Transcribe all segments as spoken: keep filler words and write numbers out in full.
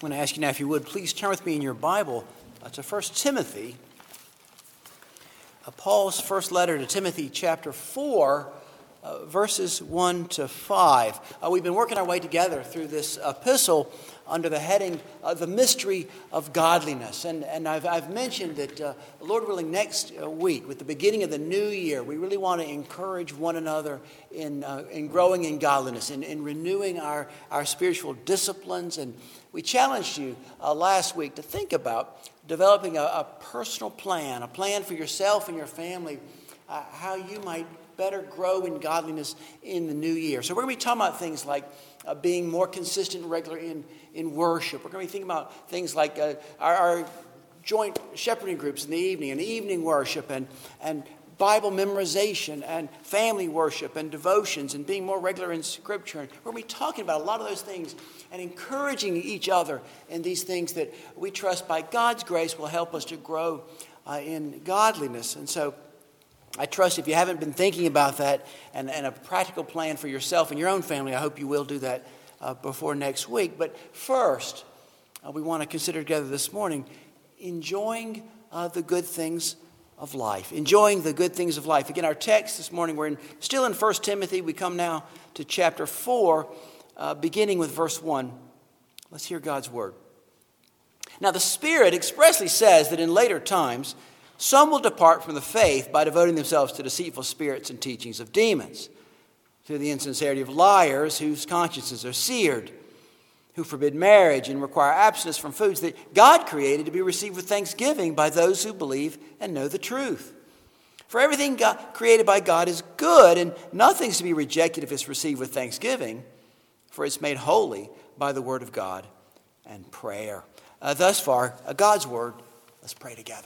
I'm going to ask you now, if you would, please turn with me in your Bible uh, to First Timothy. Uh, Paul's first letter to Timothy, chapter four, uh, verses one to five. Uh, we've been working our way together through this epistle under the heading, uh, The Mystery of Godliness. And, and I've, I've mentioned that, uh, Lord willing, next uh, week, with the beginning of the new year, we really want to encourage one another in uh, in growing in godliness, in, in renewing our, our spiritual disciplines. And we challenged you uh, last week to think about developing a, a personal plan, a plan for yourself and your family, uh, how you might better grow in godliness in the new year. So we're going to be talking about things like uh, being more consistent and regular in, in worship. We're going to be thinking about things like uh, our, our joint shepherding groups in the evening, and evening worship, and, and Bible memorization, and family worship, and devotions, and being more regular in Scripture. And we're going to be talking about a lot of those things and encouraging each other in these things that we trust by God's grace will help us to grow uh, in godliness. And so I trust if you haven't been thinking about that and, and a practical plan for yourself and your own family, I hope you will do that uh, before next week. But first, uh, we want to consider together this morning enjoying uh, the good things of life. Enjoying the good things of life. Again, our text this morning, we're in, still in First Timothy. We come now to chapter four, uh, beginning with verse one. Let's hear God's word. Now, the Spirit expressly says that in later times, some will depart from the faith by devoting themselves to deceitful spirits and teachings of demons, through the insincerity of liars whose consciences are seared, who forbid marriage and require abstinence from foods that God created to be received with thanksgiving by those who believe and know the truth. For everything God, created by God is good, and nothing is to be rejected if it's received with thanksgiving, for it's made holy by the word of God and prayer. Uh, thus far, uh, God's word. Let's pray together.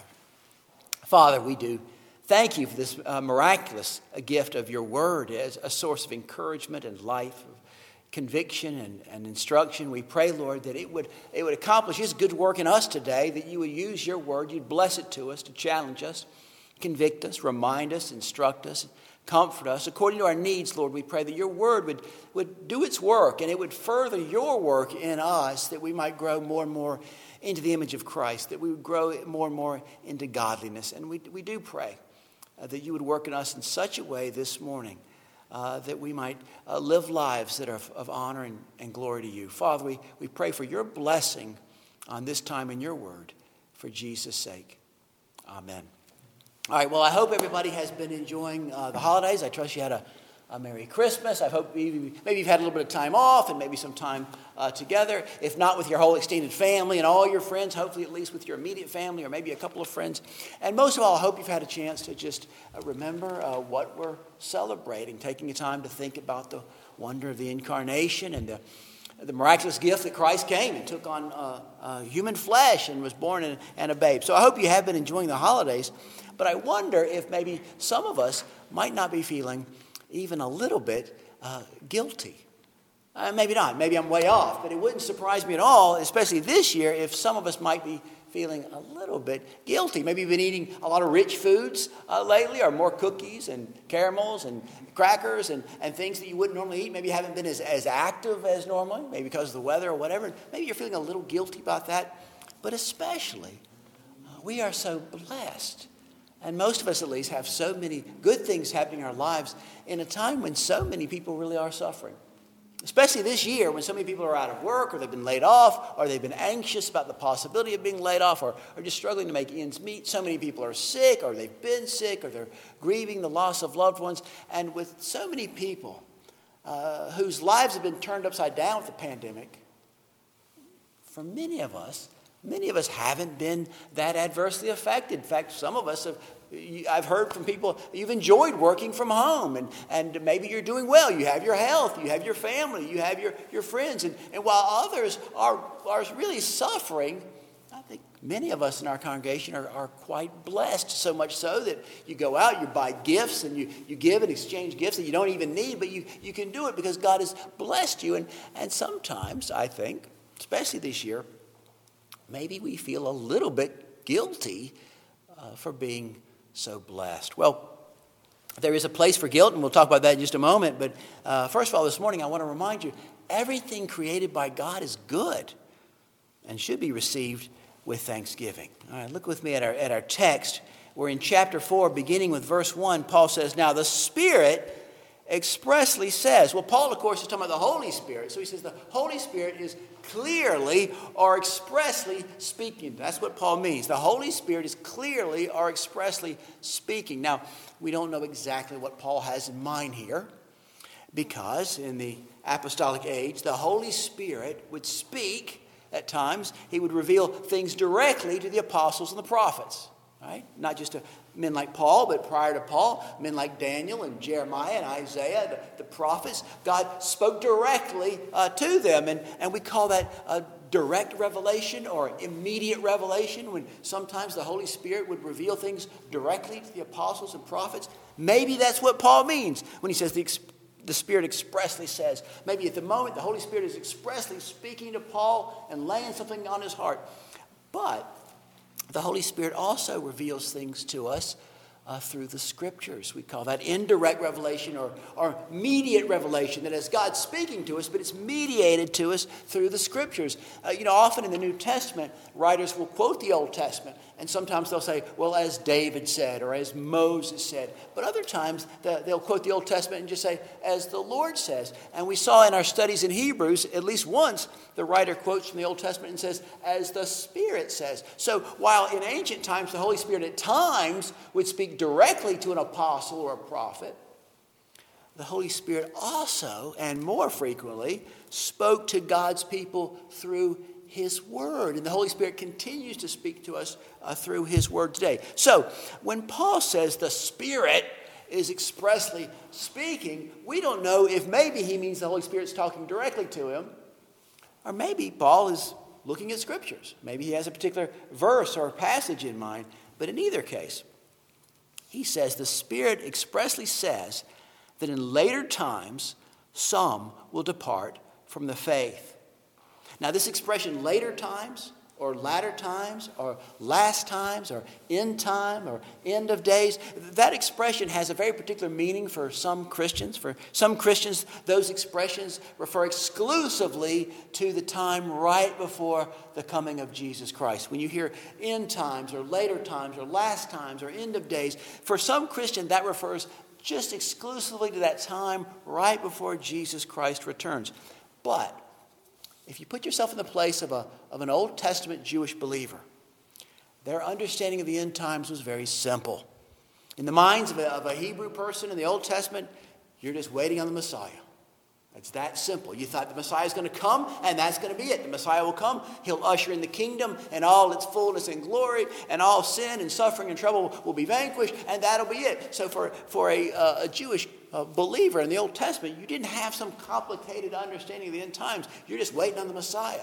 Father, we do thank you for this uh, miraculous uh, gift of your word as a source of encouragement and life, of conviction and, and instruction. We pray, Lord, that it would it would accomplish this good work in us today, that you would use your word, you'd bless it to us, to challenge us, convict us, remind us, instruct us, comfort us. According to our needs, Lord, we pray that your word would, would do its work, and it would further your work in us, that we might grow more and more into the image of Christ, that we would grow more and more into godliness. And we, we do pray uh, that you would work in us in such a way this morning uh, that we might uh, live lives that are of, of honor and, and glory to you. Father, we, we pray for your blessing on this time in your word, for Jesus' sake. Amen. All right, well, I hope everybody has been enjoying uh, the holidays. I trust you had a, a Merry Christmas. I hope maybe, maybe you've had a little bit of time off and maybe some time uh, together. If not, with your whole extended family and all your friends, hopefully at least with your immediate family or maybe a couple of friends. And most of all, I hope you've had a chance to just uh, remember uh, what we're celebrating, taking the time to think about the wonder of the incarnation and the the miraculous gift that Christ came and took on uh, uh, human flesh and was born in, and a babe. So I hope you have been enjoying the holidays. But I wonder if maybe some of us might not be feeling even a little bit uh, guilty. Uh, maybe not. Maybe I'm way off. But it wouldn't surprise me at all, especially this year, if some of us might be feeling a little bit guilty. Maybe you've been eating a lot of rich foods uh, lately, or more cookies and caramels and crackers and, and things that you wouldn't normally eat. Maybe you haven't been as, as active as normally, maybe because of the weather or whatever. Maybe you're feeling a little guilty about that. But especially, uh, we are so blessed. And most of us, at least, have so many good things happening in our lives in a time when so many people really are suffering. Especially this year when so many people are out of work, or they've been laid off, or they've been anxious about the possibility of being laid off, or, or just struggling to make ends meet. So many people are sick, or they've been sick, or they're grieving the loss of loved ones. And with so many people uh, whose lives have been turned upside down with the pandemic, for many of us, many of us haven't been that adversely affected. In fact, some of us have, I've heard from people, you've enjoyed working from home, and, and maybe you're doing well. You have your health, you have your family, you have your, your friends. And, and while others are, are really suffering, I think many of us in our congregation are, are quite blessed, so much so that you go out, you buy gifts, and you, you give and exchange gifts that you don't even need, but you, you can do it because God has blessed you. And, and sometimes, I think, especially this year, maybe we feel a little bit guilty uh, for being so blessed. Well, there is a place for guilt, and we'll talk about that in just a moment. But uh, first of all, this morning, I want to remind you, everything created by God is good. And and should be received with thanksgiving. All right, look with me at our, at our text. We're in chapter four, beginning with verse one. Paul says, now the Spirit expressly says, well, Paul, of course, is talking about the Holy Spirit. So he says the Holy Spirit is clearly or expressly speaking. That's what Paul means. The Holy Spirit is clearly or expressly speaking. Now, we don't know exactly what Paul has in mind here, because in the apostolic age, the Holy Spirit would speak at times. He would reveal things directly to the apostles and the prophets. Right? Not just to men like Paul, but prior to Paul, men like Daniel and Jeremiah and Isaiah, the, the prophets. God spoke directly uh, to them, and, and we call that a direct revelation or immediate revelation, when sometimes the Holy Spirit would reveal things directly to the apostles and prophets. Maybe that's what Paul means when he says the, the Spirit expressly says. Maybe at the moment the Holy Spirit is expressly speaking to Paul and laying something on his heart. But the Holy Spirit also reveals things to us uh, through the Scriptures. We call that indirect revelation or, or mediate revelation, that is God speaking to us, but it's mediated to us through the Scriptures. Uh, you know, often in the New Testament, writers will quote the Old Testament, and sometimes they'll say, well, as David said, or as Moses said. But other times, they'll quote the Old Testament and just say, as the Lord says. And we saw in our studies in Hebrews, at least once, the writer quotes from the Old Testament and says, as the Spirit says. So while in ancient times, the Holy Spirit at times would speak directly to an apostle or a prophet, the Holy Spirit also, and more frequently, spoke to God's people through His Word. And the Holy Spirit continues to speak to us uh, through His Word today. So when Paul says the Spirit is expressly speaking, we don't know if maybe he means the Holy Spirit's talking directly to him, or maybe Paul is looking at Scriptures. Maybe he has a particular verse or passage in mind. But in either case, he says the Spirit expressly says that in later times, some will depart from the faith. Now, this expression, later times, or latter times, or last times, or end time, or end of days, that expression has a very particular meaning for some Christians. For some Christians, those expressions refer exclusively to the time right before the coming of Jesus Christ. When you hear end times, or later times, or last times, or end of days, for some Christian, that refers just exclusively to that time right before Jesus Christ returns. But if you put yourself in the place of, a, of an Old Testament Jewish believer, their understanding of the end times was very simple. In the minds of a, of a Hebrew person in the Old Testament, you're just waiting on the Messiah. It's that simple. You thought the Messiah is going to come, and that's going to be it. The Messiah will come. He'll usher in the kingdom and all its fullness and glory, and all sin and suffering and trouble will be vanquished, and that'll be it. So for, for a, uh, a Jewish uh, believer in the Old Testament, you didn't have some complicated understanding of the end times. You're just waiting on the Messiah.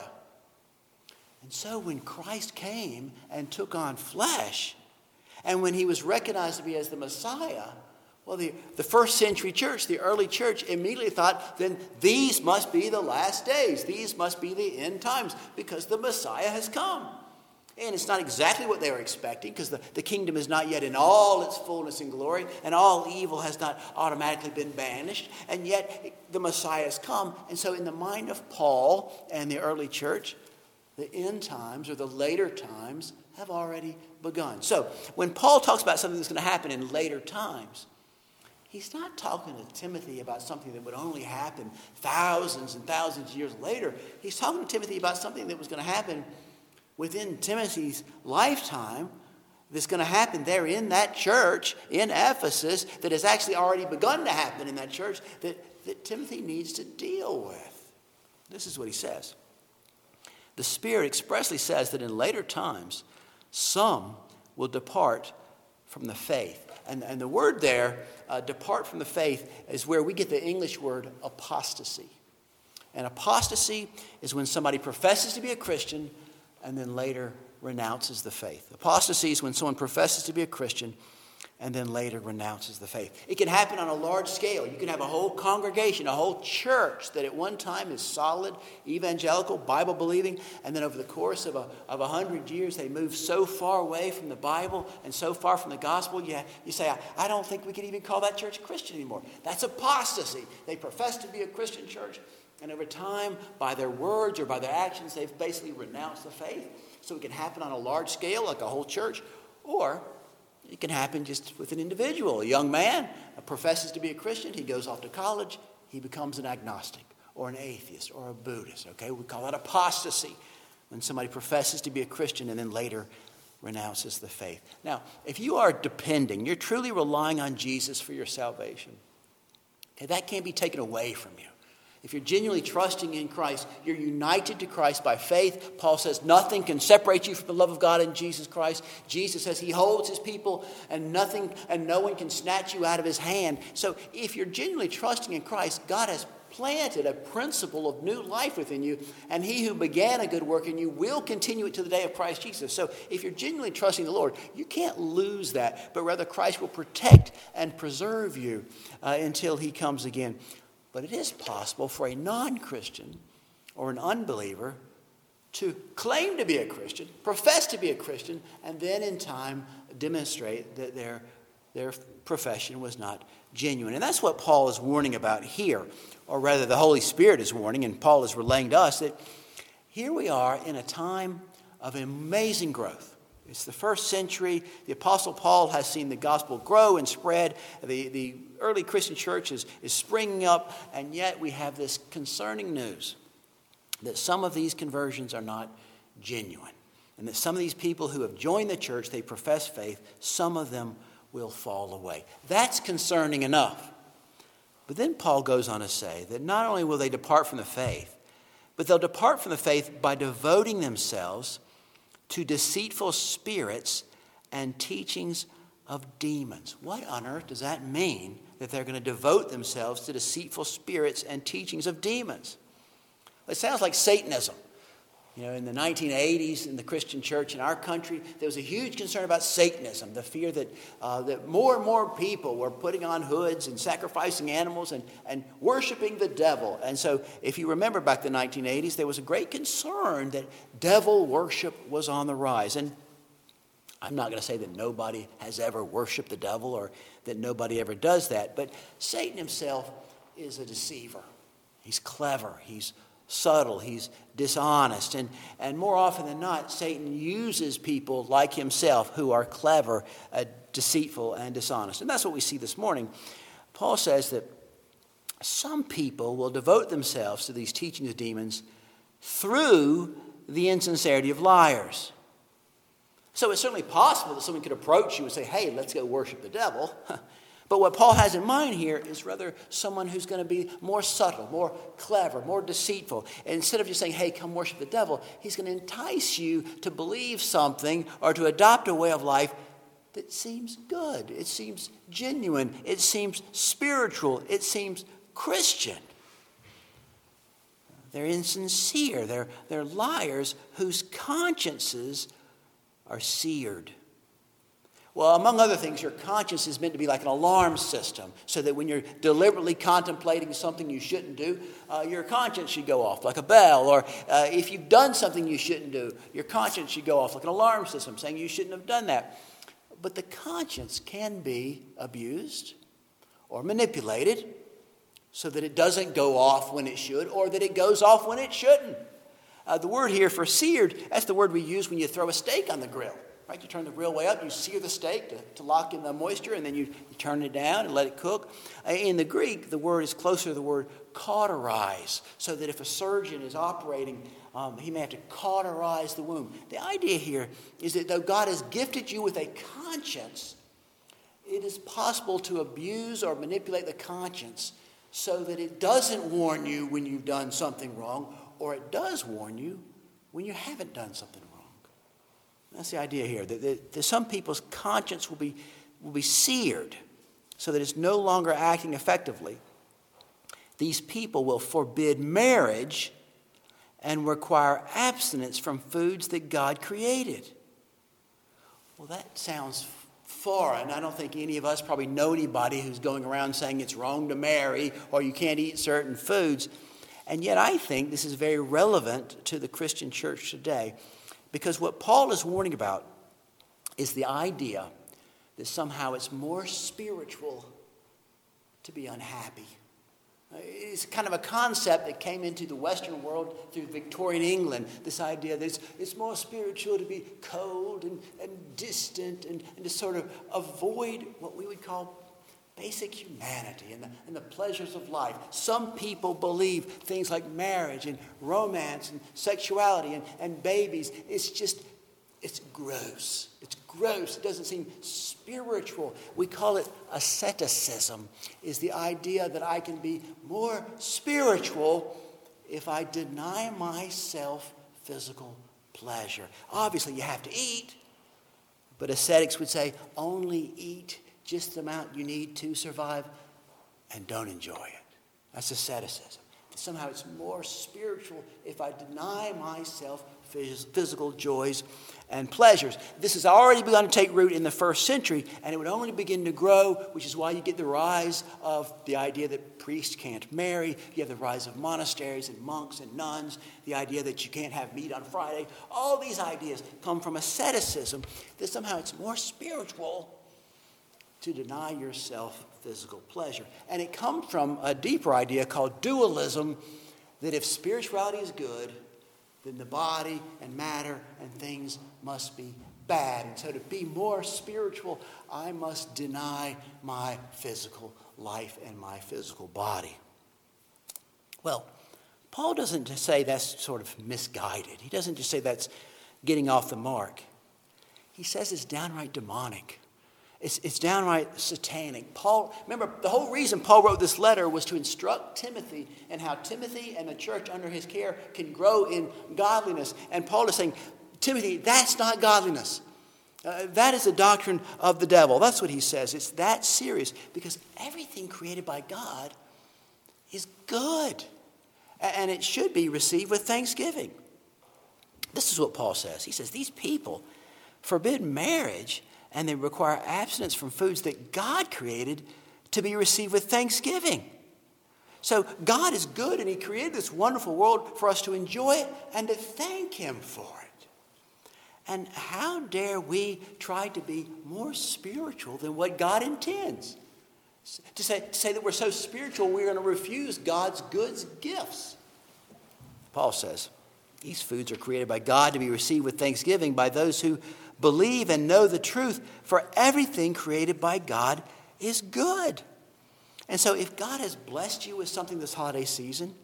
And so when Christ came and took on flesh, and when he was recognized to be as the Messiah, well, the, the first century church, the early church, immediately thought, then these must be the last days. These must be the end times, because the Messiah has come. And it's not exactly what they were expecting, because the, the kingdom is not yet in all its fullness and glory, and all evil has not automatically been banished, and yet the Messiah has come. And so in the mind of Paul and the early church, the end times, or the later times, have already begun. So when Paul talks about something that's going to happen in later times, he's not talking to Timothy about something that would only happen thousands and thousands of years later. He's talking to Timothy about something that was going to happen within Timothy's lifetime, that's going to happen there in that church in Ephesus, that has actually already begun to happen in that church, that, that Timothy needs to deal with. This is what he says. The Spirit expressly says that in later times, some will depart from the faith. And, and the word there, uh, depart from the faith, is where we get the English word apostasy. And apostasy is when somebody professes to be a Christian and then later renounces the faith. Apostasy is when someone professes to be a Christian and then later renounces the faith. It can happen on a large scale. You can have a whole congregation, a whole church that at one time is solid, evangelical, Bible-believing, and then over the course of a, of a hundred years, they move so far away from the Bible and so far from the gospel, you, you say, I, I don't think we can even call that church Christian anymore. That's apostasy. They profess to be a Christian church, And over time, by their words or by their actions, they've basically renounced the faith. So it can happen on a large scale, like a whole church, or it can happen just with an individual. A young man professes to be a Christian. He goes off to college. He becomes an agnostic or an atheist or a Buddhist. Okay, we call that apostasy, when somebody professes to be a Christian and then later renounces the faith. Now, if you are depending, you're truly relying on Jesus for your salvation, okay, that can't be taken away from you. If you're genuinely trusting in Christ, you're united to Christ by faith. Paul says nothing can separate you from the love of God in Jesus Christ. Jesus says he holds his people and nothing and no one can snatch you out of his hand. So if you're genuinely trusting in Christ, God has planted a principle of new life within you, and he who began a good work in you will continue it to the day of Christ Jesus. So if you're genuinely trusting the Lord, you can't lose that, but rather Christ will protect and preserve you uh, until he comes again. But it is possible for a non-Christian or an unbeliever to claim to be a Christian, profess to be a Christian, and then in time demonstrate that their, their profession was not genuine. And that's what Paul is warning about here, or rather the Holy Spirit is warning, and Paul is relaying to us that here we are in a time of amazing growth. It's the first century. The Apostle Paul has seen the gospel grow and spread. The, the early Christian church is, is springing up, and yet we have this concerning news that some of these conversions are not genuine, and that some of these people who have joined the church, they profess faith, some of them will fall away. That's concerning enough. But then Paul goes on to say that not only will they depart from the faith, but they'll depart from the faith by devoting themselves to deceitful spirits and teachings of demons. What on earth does that mean, that they're going to devote themselves to deceitful spirits and teachings of demons? It sounds like Satanism. You know, in the nineteen eighties in the Christian church in our country, there was a huge concern about Satanism, the fear that uh, that more and more people were putting on hoods and sacrificing animals and, and worshiping the devil. And so if you remember back in the nineteen eighties, there was a great concern that devil worship was on the rise. And I'm not going to say that nobody has ever worshiped the devil or that nobody ever does that, but Satan himself is a deceiver. He's clever. He's subtle, he's dishonest, and, and more often than not, Satan uses people like himself who are clever, uh, deceitful, and dishonest. And that's what we see this morning. Paul says that some people will devote themselves to these teachings of demons through the insincerity of liars. So it's certainly possible that someone could approach you and say, hey, let's go worship the devil. But what Paul has in mind here is rather someone who's going to be more subtle, more clever, more deceitful. And instead of just saying, hey, come worship the devil, he's going to entice you to believe something or to adopt a way of life that seems good. It seems genuine. It seems spiritual. It seems Christian. They're insincere. They're, they're liars whose consciences are seared. Well, among other things, your conscience is meant to be like an alarm system, so that when you're deliberately contemplating something you shouldn't do, uh, your conscience should go off like a bell. Or uh, if you've done something you shouldn't do, your conscience should go off like an alarm system, saying you shouldn't have done that. But the conscience can be abused or manipulated so that it doesn't go off when it should, or that it goes off when it shouldn't. Uh, the word here for seared, that's the word we use when you throw a steak on the grill. Right? You turn the grill way up, you sear the steak to, to lock in the moisture, and then you, you turn it down and let it cook. In the Greek, the word is closer to the word cauterize, so that if a surgeon is operating, um, he may have to cauterize the wound. The idea here is that though God has gifted you with a conscience, it is possible to abuse or manipulate the conscience so that it doesn't warn you when you've done something wrong, or it does warn you when you haven't done something wrong. That's the idea here, that, that, that some people's conscience will be, will be seared so that it's no longer acting effectively. These people will forbid marriage and require abstinence from foods that God created. Well, that sounds foreign. I don't think any of us probably know anybody who's going around saying it's wrong to marry or you can't eat certain foods. And yet I think this is very relevant to the Christian church today. Because what Paul is warning about is the idea that somehow it's more spiritual to be unhappy. It's kind of a concept that came into the Western world through Victorian England, this idea that it's, it's more spiritual to be cold and, and distant and, and to sort of avoid what we would call basic humanity and the, and the pleasures of life. Some people believe things like marriage and romance and sexuality and, and babies. It's just, it's gross. It's gross. It doesn't seem spiritual. We call it asceticism, is the idea that I can be more spiritual if I deny myself physical pleasure. Obviously, you have to eat, but ascetics would say only eat just the amount you need to survive and don't enjoy it. That's asceticism. Somehow it's more spiritual if I deny myself phys- physical joys and pleasures. This has already begun to take root in the first century, and it would only begin to grow, which is why you get the rise of the idea that priests can't marry. You have the rise of monasteries and monks and nuns, the idea that you can't have meat on Friday. All these ideas come from asceticism, that somehow it's more spiritual to deny yourself physical pleasure. And it comes from a deeper idea called dualism, that if spirituality is good, then the body and matter and things must be bad. And so to be more spiritual, I must deny my physical life and my physical body. Well, Paul doesn't just say that's sort of misguided. He doesn't just say that's getting off the mark. He says it's downright demonic. It's, it's downright satanic. Paul, remember, the whole reason Paul wrote this letter was to instruct Timothy and how Timothy and the church under his care can grow in godliness. And Paul is saying, Timothy, that's not godliness. Uh, that is a doctrine of the devil. That's what he says. It's that serious because everything created by God is good. And it should be received with thanksgiving. This is what Paul says. He says, these people forbid marriage and they require abstinence from foods that God created to be received with thanksgiving. So God is good, and he created this wonderful world for us to enjoy it and to thank him for it. And how dare we try to be more spiritual than what God intends? To say, to say that we're so spiritual, we're going to refuse God's good gifts. Paul says, these foods are created by God to be received with thanksgiving by those who believe and know the truth, for everything created by God is good. And so if God has blessed you with something this holiday season,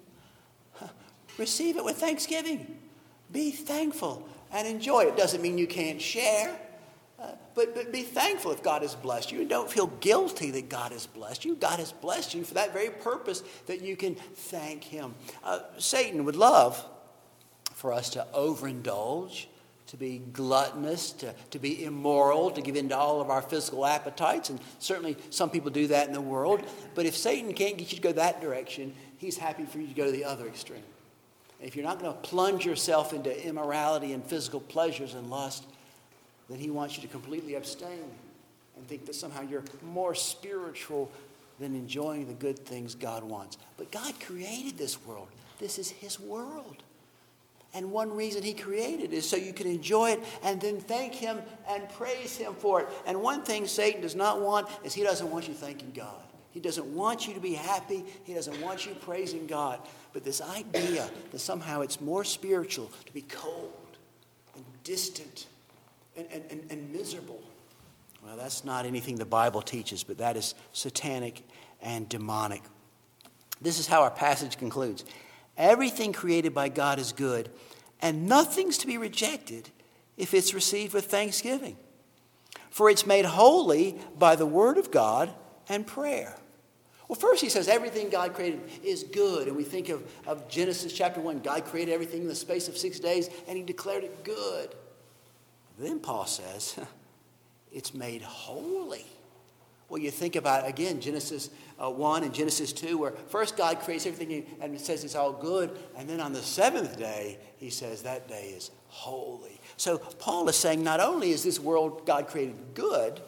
receive it with thanksgiving. Be thankful and enjoy it. Doesn't mean you can't share, uh, but, but be thankful if God has blessed you. And don't feel guilty that God has blessed you. God has blessed you for that very purpose, that you can thank him. Uh, Satan would love for us to overindulge, to be gluttonous, to, to be immoral, to give in to all of our physical appetites. And certainly some people do that in the world. But if Satan can't get you to go that direction, he's happy for you to go to the other extreme. And if you're not going to plunge yourself into immorality and physical pleasures and lust, then he wants you to completely abstain and think that somehow you're more spiritual than enjoying the good things God wants. But God created this world. This is his world. And one reason he created is so you can enjoy it and then thank him and praise him for it. And one thing Satan does not want is he doesn't want you thanking God. He doesn't want you to be happy. He doesn't want you praising God. But this idea that somehow it's more spiritual to be cold and distant and, and, and, and miserable, well, that's not anything the Bible teaches, but that is satanic and demonic. This is how our passage concludes. Everything created by God is good, and nothing's to be rejected if it's received with thanksgiving. For it's made holy by the word of God and prayer. Well, first he says everything God created is good. And we think of, of Genesis chapter one. God created everything in the space of six days, and he declared it good. Then Paul says it's made holy. Well, you think about, again, Genesis uh, one and Genesis two, where first God creates everything and it says it's all good. And then on the seventh day, he says that day is holy. So Paul is saying not only is this world God created good,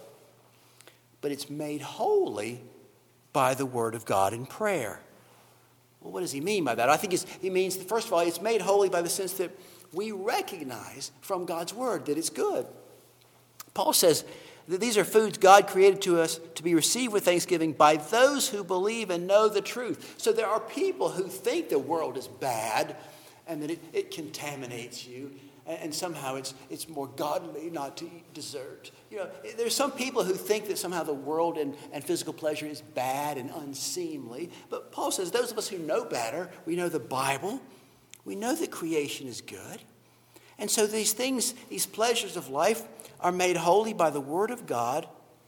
but it's made holy by the word of God in prayer. Well, what does he mean by that? I think it's, he means, that first of all, it's made holy by the sense that we recognize from God's word that it's good. Paul says These are foods God created to us to be received with thanksgiving by those who believe and know the truth. So there are people who think the world is bad and that it, it contaminates you, and, and somehow it's it's more godly not to eat dessert. You know, there's some people who think that somehow the world and, and physical pleasure is bad and unseemly. But Paul says those of us who know better, we know the Bible, we know that creation is good. And so these things, these pleasures of life are made holy by the word of God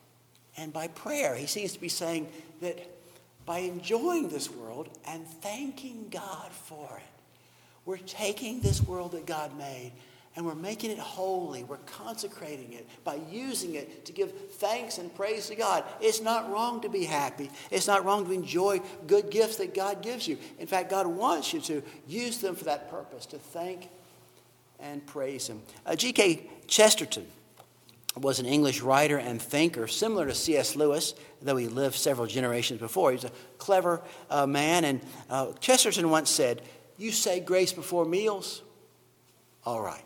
and by prayer. He seems to be saying that by enjoying this world and thanking God for it, we're taking this world that God made and we're making it holy. We're consecrating it by using it to give thanks and praise to God. It's not wrong to be happy. It's not wrong to enjoy good gifts that God gives you. In fact, God wants you to use them for that purpose, to thank and praise Him. Uh, G K Chesterton was an English writer and thinker, similar to C S Lewis, though he lived several generations before. He was a clever uh, man, and uh, Chesterton once said, "You say grace before meals? All right."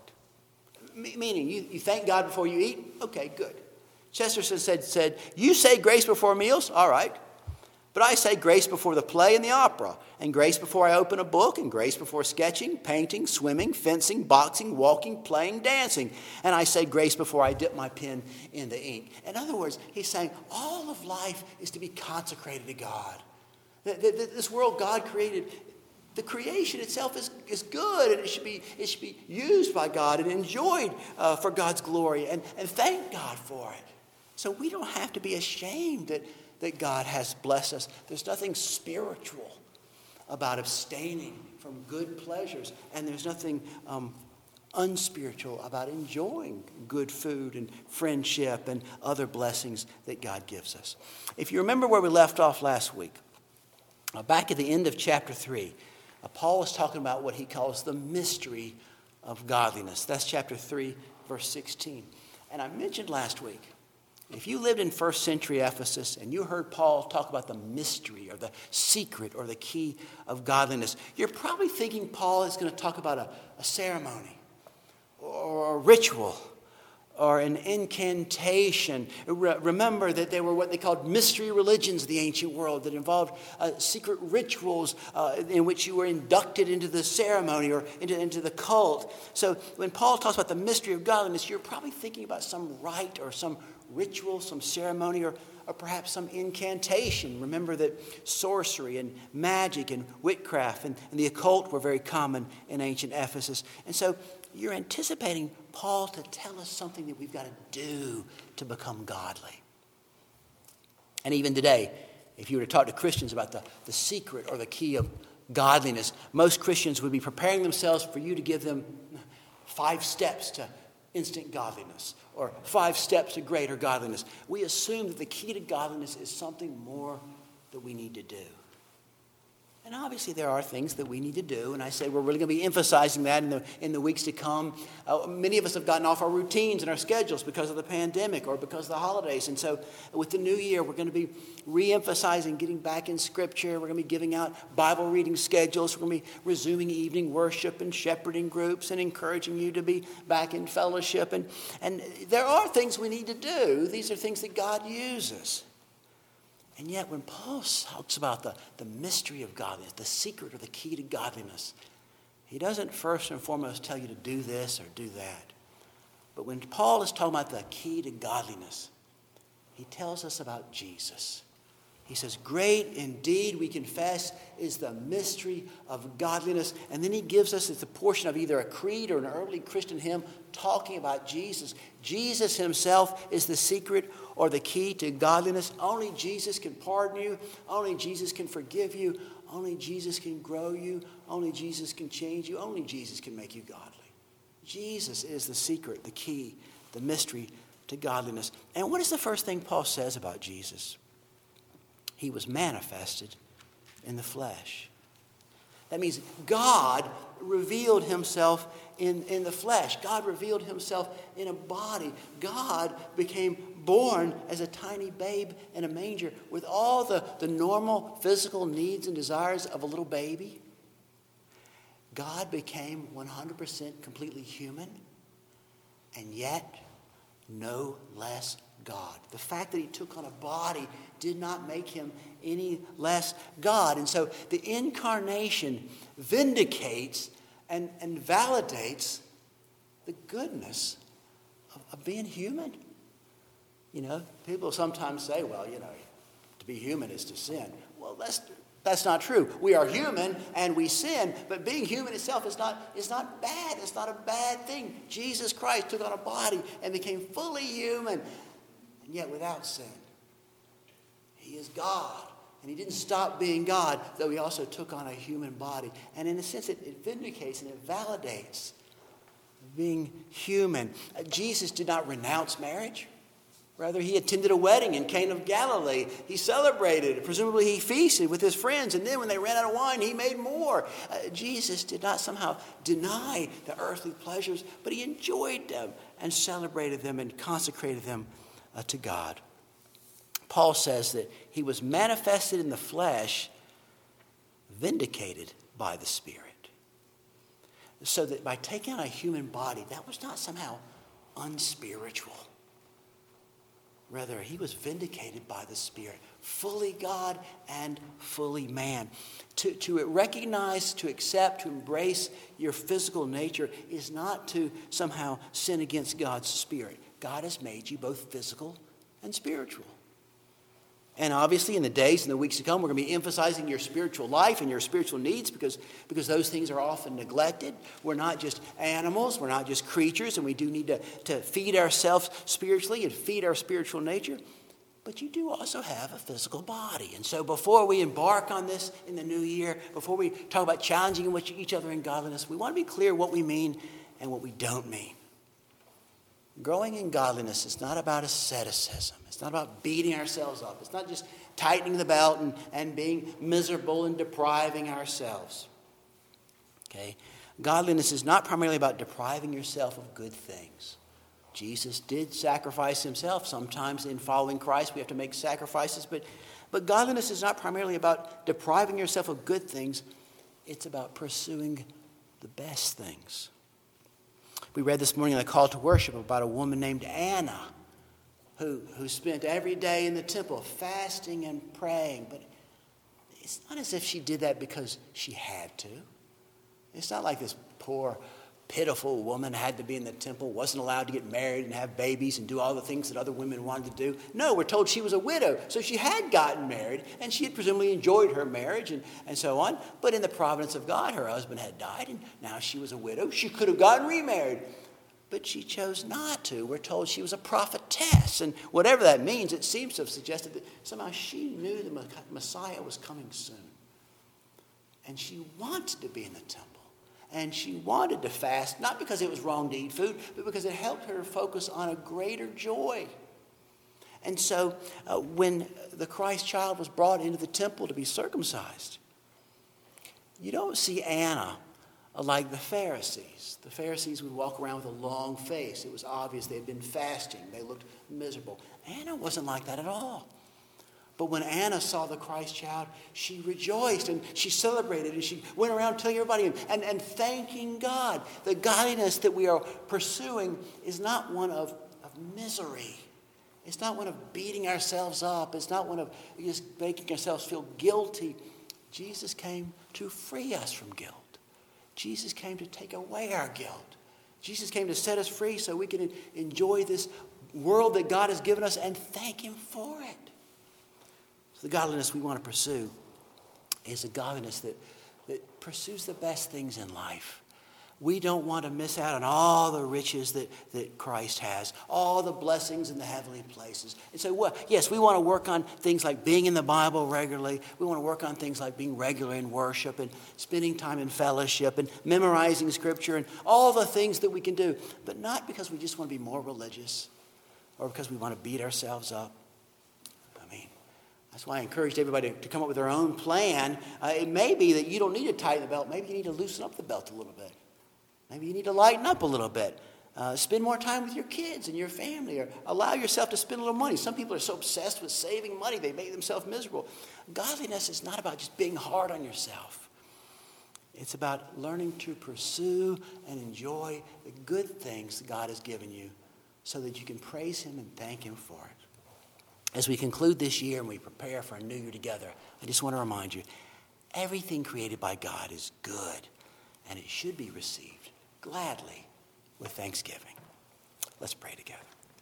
M- meaning, you, you thank God before you eat? Okay, good. Chesterton said, said, "You say grace before meals? All right. But I say grace before the play and the opera, and grace before I open a book, and grace before sketching, painting, swimming, fencing, boxing, walking, playing, dancing. And I say grace before I dip my pen in the ink." In other words, he's saying all of life is to be consecrated to God. This world God created, the creation itself is, is good, and it should be, it should be used by God and enjoyed uh, for God's glory, and, and thank God for it. So we don't have to be ashamed that that God has blessed us. There's nothing spiritual about abstaining from good pleasures, and there's nothing um, unspiritual about enjoying good food and friendship and other blessings that God gives us. If you remember where we left off last week, uh, back at the end of chapter three, uh, Paul is talking about what he calls the mystery of godliness. That's chapter three, verse sixteen. And I mentioned last week, if you lived in first century Ephesus and you heard Paul talk about the mystery or the secret or the key of godliness, you're probably thinking Paul is going to talk about a, a ceremony or a ritual or an incantation. Re- remember that there were what they called mystery religions in the ancient world that involved uh, secret rituals uh, in which you were inducted into the ceremony or into, into the cult. So when Paul talks about the mystery of godliness, you're probably thinking about some rite or some ritual, some ceremony, or, or perhaps some incantation. Remember that sorcery and magic and witchcraft and, and the occult were very common in ancient Ephesus. And so you're anticipating Paul to tell us something that we've got to do to become godly. And even today, if you were to talk to Christians about the, the secret or the key of godliness, most Christians would be preparing themselves for you to give them five steps to instant godliness or five steps to greater godliness. We assume that the key to godliness is something more that we need to do. And obviously there are things that we need to do, and I say we're really going to be emphasizing that in the in the weeks to come. Uh, many of us have gotten off our routines and our schedules because of the pandemic or because of the holidays. And so with the new year, we're going to be re-emphasizing getting back in Scripture. We're going to be giving out Bible reading schedules. We're going to be resuming evening worship and shepherding groups and encouraging you to be back in fellowship. And, and there are things we need to do. These are things that God uses. And yet when Paul talks about the, the mystery of godliness, the secret or the key to godliness, he doesn't first and foremost tell you to do this or do that. But when Paul is talking about the key to godliness, he tells us about Jesus. He says, great indeed, we confess, is the mystery of godliness. And then he gives us, it's a portion of either a creed or an early Christian hymn talking about Jesus. Jesus himself is the secret or the key to godliness. Only Jesus can pardon you. Only Jesus can forgive you. Only Jesus can grow you. Only Jesus can change you. Only Jesus can make you godly. Jesus is the secret, the key, the mystery to godliness. And what is the first thing Paul says about Jesus? He was manifested in the flesh. That means God revealed himself in, in the flesh. God revealed himself in a body. God became born as a tiny babe in a manger with all the, the normal physical needs and desires of a little baby. God became one hundred percent completely human, and yet no less God. The fact that he took on a body did not make him any less God. And so the incarnation vindicates and, and validates the goodness of, of being human. You know, people sometimes say, well, you know, to be human is to sin. Well, that's that's not true. We are human and we sin, but being human itself is not, is not bad. It's not a bad thing. Jesus Christ took on a body and became fully human, and yet without sin. He is God. And he didn't stop being God, though he also took on a human body. And in a sense, it, it vindicates and it validates being human. Uh, Jesus did not renounce marriage. Rather, he attended a wedding in Cana of Galilee. He celebrated. Presumably, he feasted with his friends. And then when they ran out of wine, he made more. Uh, Jesus did not somehow deny the earthly pleasures, but he enjoyed them and celebrated them and consecrated them uh, to God. Paul says that he was manifested in the flesh, vindicated by the Spirit. So that by taking on a human body, that was not somehow unspiritual. Rather, he was vindicated by the Spirit, fully God and fully man. To, to recognize, to accept, to embrace your physical nature is not to somehow sin against God's Spirit. God has made you both physical and spiritual. And obviously, in the days and the weeks to come, we're going to be emphasizing your spiritual life and your spiritual needs because, because those things are often neglected. We're not just animals. We're not just creatures. And we do need to, to feed ourselves spiritually and feed our spiritual nature. But you do also have a physical body. And so before we embark on this in the new year, before we talk about challenging each other in godliness, we want to be clear what we mean and what we don't mean. Growing in godliness is not about asceticism. It's not about beating ourselves up. It's not just tightening the belt and, and being miserable and depriving ourselves. Okay? Godliness is not primarily about depriving yourself of good things. Jesus did sacrifice himself. Sometimes in following Christ we have to make sacrifices. But, but godliness is not primarily about depriving yourself of good things. It's about pursuing the best things. We read this morning in the call to worship about a woman named Anna who, who spent every day in the temple fasting and praying. But it's not as if she did that because she had to. It's not like this poor, pitiful woman had to be in the temple, wasn't allowed to get married and have babies and do all the things that other women wanted to do. No, we're told she was a widow. So she had gotten married, and she had presumably enjoyed her marriage and, and so on. But in the providence of God, her husband had died, and now she was a widow. She could have gotten remarried, but she chose not to. We're told she was a prophetess, and whatever that means, it seems to have suggested that somehow she knew the Messiah was coming soon. And she wanted to be in the temple. And she wanted to fast, not because it was wrong to eat food, but because it helped her focus on a greater joy. And so uh, when the Christ child was brought into the temple to be circumcised, you don't see Anna uh, like the Pharisees. The Pharisees would walk around with a long face. It was obvious they had been fasting. They looked miserable. Anna wasn't like that at all. But when Anna saw the Christ child, she rejoiced and she celebrated and she went around telling everybody and, and, and thanking God. The godliness that we are pursuing is not one of, of misery. It's not one of beating ourselves up. It's not one of just making ourselves feel guilty. Jesus came to free us from guilt. Jesus came to take away our guilt. Jesus came to set us free so we can enjoy this world that God has given us and thank him for it. So the godliness we want to pursue is a godliness that, that pursues the best things in life. We don't want to miss out on all the riches that, that Christ has, all the blessings in the heavenly places. And so, well, yes, we want to work on things like being in the Bible regularly. We want to work on things like being regular in worship and spending time in fellowship and memorizing Scripture and all the things that we can do. But not because we just want to be more religious or because we want to beat ourselves up. That's why I encouraged everybody to come up with their own plan. Uh, it may be that you don't need to tighten the belt. Maybe you need to loosen up the belt a little bit. Maybe you need to lighten up a little bit. Uh, spend more time with your kids and your family, or allow yourself to spend a little money. Some people are so obsessed with saving money, they make themselves miserable. Godliness is not about just being hard on yourself. It's about learning to pursue and enjoy the good things that God has given you so that you can praise him and thank him for it. As we conclude this year and we prepare for a new year together, I just want to remind you, everything created by God is good, and it should be received gladly with thanksgiving. Let's pray together.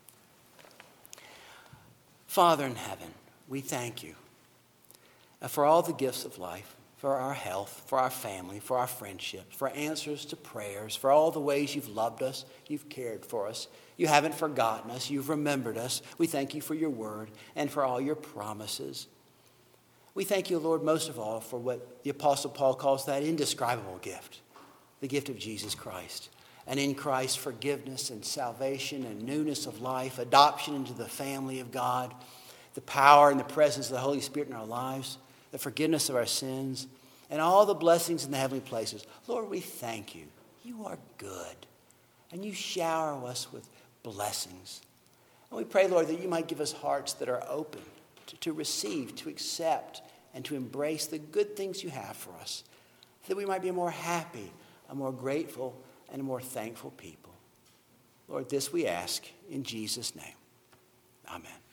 Father in heaven, we thank you for all the gifts of life, for our health, for our family, for our friendships, for answers to prayers, for all the ways you've loved us, you've cared for us. You haven't forgotten us, you've remembered us. We thank you for your word and for all your promises. We thank you, Lord, most of all for what the Apostle Paul calls that indescribable gift, the gift of Jesus Christ. And in Christ, forgiveness and salvation and newness of life, adoption into the family of God, the power and the presence of the Holy Spirit in our lives, the forgiveness of our sins, and all the blessings in the heavenly places. Lord, we thank you. You are good, and you shower us with blessings. And we pray, Lord, that you might give us hearts that are open to, to receive, to accept, and to embrace the good things you have for us, that we might be a more happy, a more grateful, and a more thankful people. Lord, this we ask in Jesus' name. Amen.